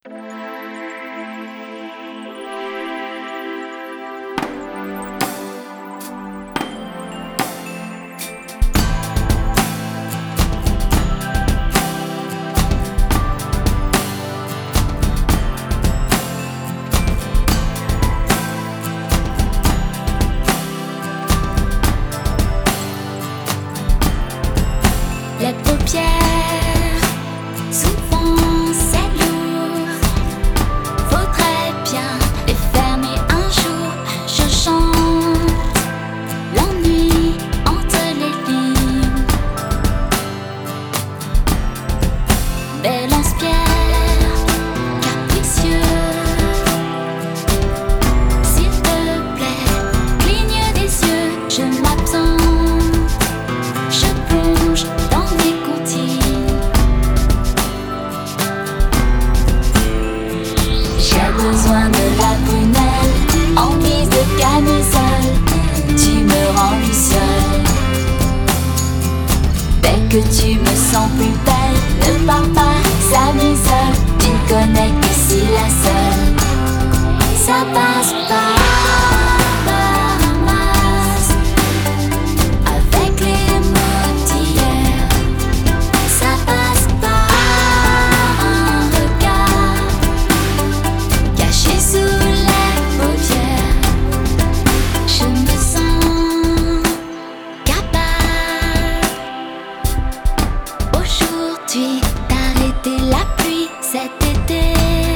Les paupières, souvent c'est lourd. Faudrait bien les fermer un jour. Je chante l'ennui entre les lignes. Bel lance-pierre, capricieux. S'il te plaît, cligne des yeux, je m'absente. Je plonge dans mes comptines. J'ai besoin de la prunelle en guise de camisole. Tu me rends luciole. Dès que tu me sens plus belle, ne pars pas, ça m'isole. Tu ne connais que si la seule. Ça passe pas. Avec les mots d'hier, ça passe pas. Un regard caché sous les paupières. Je me sens capable aujourd'hui d'arrêter la pluie cet été.